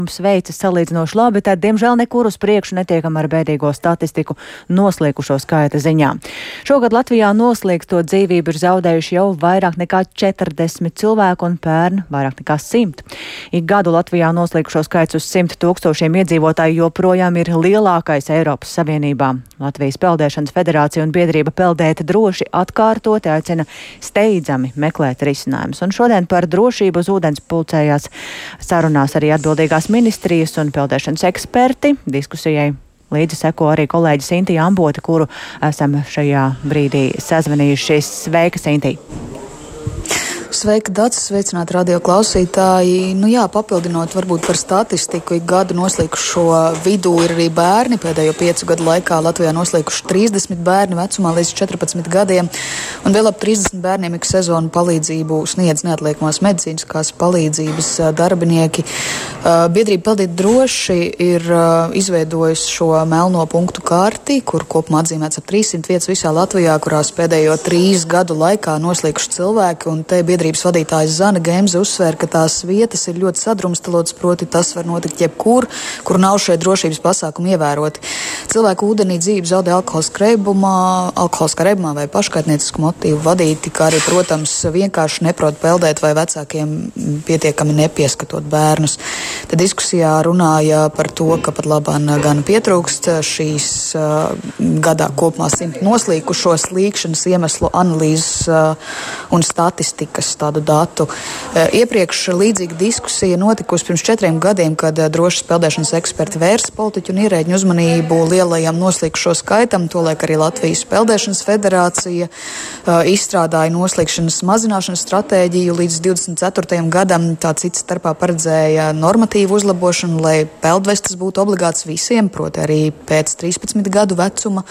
Veicas salīdzinoši labi, tad, diemžēl, nekur uz priekšu netiekam ar bēdīgo statistiku noslīkušo skaita ziņā. Šogad Latvijā noslīgstot dzīvību ir zaudējuši jau vairāk nekā 40 cilvēku un pērn vairāk nekā 100. Ik gadu Latvijā noslīkušo skaits uz 100 000 iedzīvotāju joprojām ir lielākais Eiropas Savienībā. Latvijas Peldēšanas federācija un biedrība Peldēt droši atkārtoti aicina steidzami meklēt risinājumus. Un šodien par drošību uz ūdens pulcējās sarunās arī atbildīgās ministrijas un peldēšanas eksperti. Diskusijai līdzi seko arī kolēģi Sintija Ambote, kuru esam šajā brīdī sazvanījuši. Sveika, Sintija! Sveika, Dats, sveicināti radio klausītāji. Papildinot varbūt par statistiku, ik gadu noslīkušo vidū ir arī bērni. Pēdējo 5 gadu laikā Latvijā noslīkuši 30 bērni vecumā līdz 14 gadiem. Un vēl ap 30 bērniem ik sezonu palīdzību sniedz neatliekamās medicīniskās palīdzības darbinieki. Biedrība Peldēt droši ir izveidojusi šo melno punktu karti, kur kopumā atzīmēts ap 300 vietas visā Latvijā, kurās pēdējo 3 gadu laikā noslīkuši cilvēki. Un te biedrības vadītājs Zana Gemze uzsvēra, ka tās vietas ir ļoti sadrumstalotas, proti tas var notikt jebkur, kur nav šie drošības pasākumi ievēroti. Cilvēku ūdenī dzīve zaudē alkoholiskā reibumā vai paškaitniecisku motīvu vadīti, kā arī, protams, vienkārši neprot peldēt vai vecākiem pietiekami nepieskatot bērnus. Te diskusijā runāja par to, ka pat labāk gan pietrūkst šīs gadā kopumā 100 noslīkušo slīkšanas iemeslu analīzes un statistikas tādu datu. Iepriekš līdzīga diskusija notikusi pirms 4 gadiem, kad drošas peldēšanas eksperti vērsa politiķu un ierēģņu uzmanību lielajam noslīkušo skaitam. Tolaik arī Latvijas Peldēšanas federācija izstrādāja noslīkšanas mazināšanas stratēģiju līdz 24. gadam. Tā cits starpā paredzēja normatīvu uzlabošanu, lai peldvestas būtu obligāts visiem, proti arī pēc 13 gadu vecuma.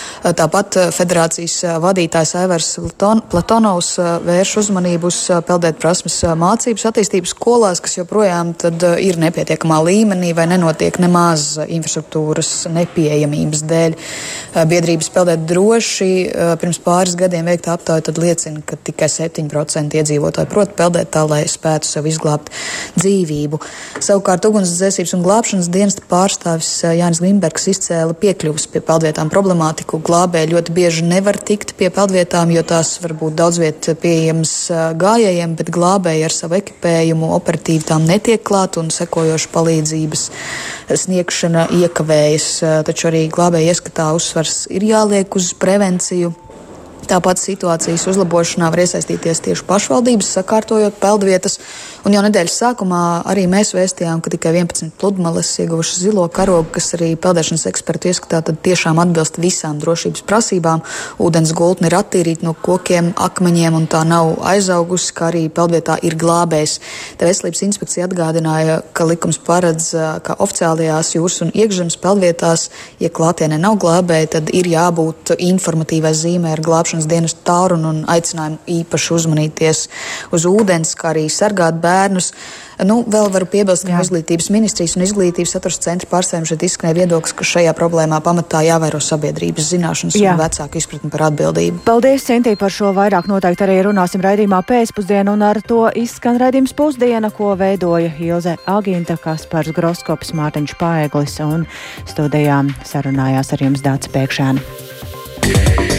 Tāpat federācijas vadītājs Aivars Platonovs vērš uzmanību uz peldēt prasmes mācības attīstības skolās, kas joprojām tad ir nepietiekamā līmenī vai nenotiek nemaz infrastruktūras nepieejamības dēļ. Biedrības Peldēt droši pirms pāris gadiem veikta aptauja tad liecina, ka tikai 7% iedzīvotāji prot peldēt tā, lai spētu sev izglābt dzīvību. Savukārt ugunsdzēsības un glābšanas dienesta pārstāvis Jānis Grimbergs izcēla piekļuvas pie peldvietām problemātiku. Glābēji ļoti bieži nevar tikt pie peldvietām, jo tās var būt daudz viet pieejams gājējiem, bet glābēji ar savu ekipējumu operatīvi tām netiek klāt un sekojoša palīdzības sniegšana iekavējas. Taču arī glābēji ieskatā uzsvars ir jāliek uz prevenciju. Tāpat situācijas uzlabošanā var iesaistīties tieši pašvaldības, sakārtojot peldvietas. Un jau nedēļas sākumā arī mēs vēstījām, ka tikai 11 pludmales ieguvušas zilo karogu, kas arī peldēšanas ekspertu ieskatā tad tiešām atbilst visām drošības prasībām. Ūdens gultne ir attīrīta no kokiem, akmeņiem un tā nav aizaugusi, kā arī peldvietā ir glābējs. Te Veselības inspekcija atgādināja, ka likums paredz, ka oficiālajās jūras un iekšzemes peldvietās, ja klātienē nav glābēji, tad ir jābūt informatīvai zīmē ar glābšanas dienestu tālruni un aicinājumu īpaši uzmanīties uz ūdens, kā arī sargāt bērnus. Vēl varu piebilst, ka Izglītības ministrijas un Izglītības saturs centra pārstāvjiem šeit izskanēja viedoklis, ka šajā problēmā pamatā jāvēro sabiedrības zināšanas un vecāku izpratni par atbildību. Paldies, Sintī, par šo vairāk noteikti arī runāsim raidījumā pēcpusdienu, un ar to izskan raidījums Pusdiena, ko veidoja Ilze Agīnta, Kaspars Groskops, Mārtiņš Paeglis, un studijā sarunājās ar jums Dāca Pēkšēna.